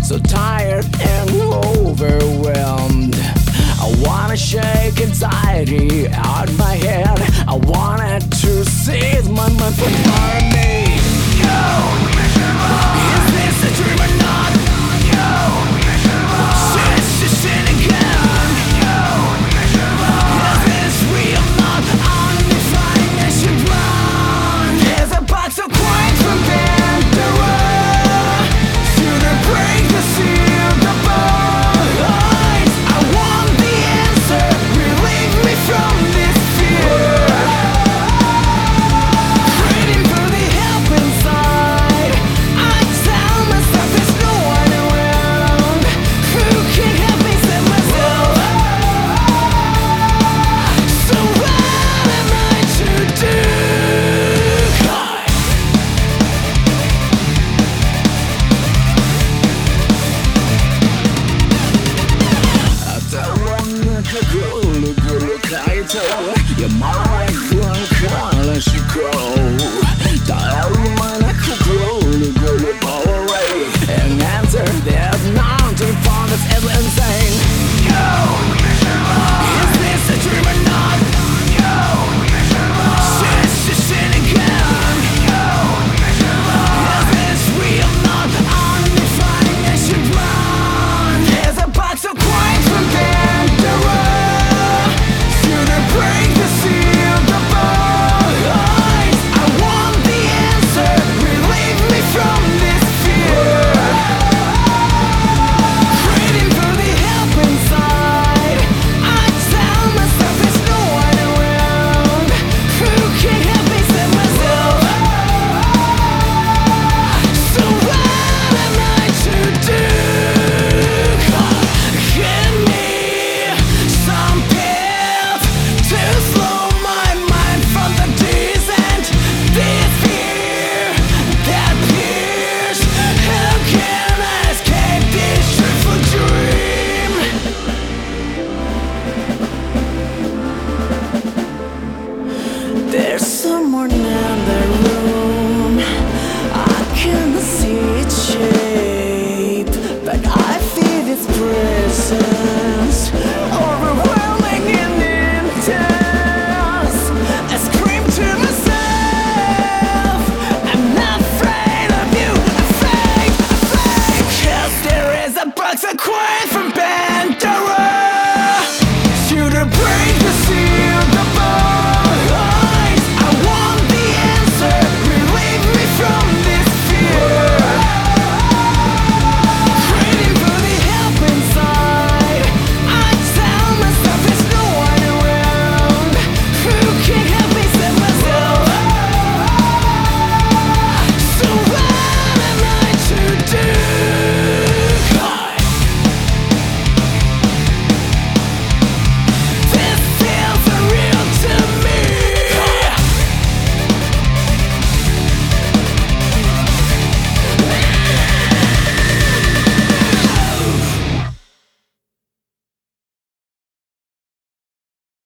so tired and overwhelmed. I wanna shake anxiety out my head. I wanted to seize my mind from part of me. Is this a dream or not? Shit, shit again. Is this real? Not undefined. I should run. There's a box of coins from Pandora. Should I break the seal, the bones? I want the answer. Relieve me from this fear. Waiting for the help inside. I tell myself there's no one around who can help me save myself. So what am I to do? And answer, there's nothing fun that's ever insane. Is this a dream or not? Shit again. Is this real? Not undefined. I should run. There's a box of coins from Pandora. Should I break the seal, the bones? I want the answer. Relieve me from this fear. Waiting for the help inside. I tell myself there's no one around who can help me save myself. So what am I to do? Give me some pills to slow my mind from the descent. This fear that pierce. How can I escape this dreadful dream? There's someone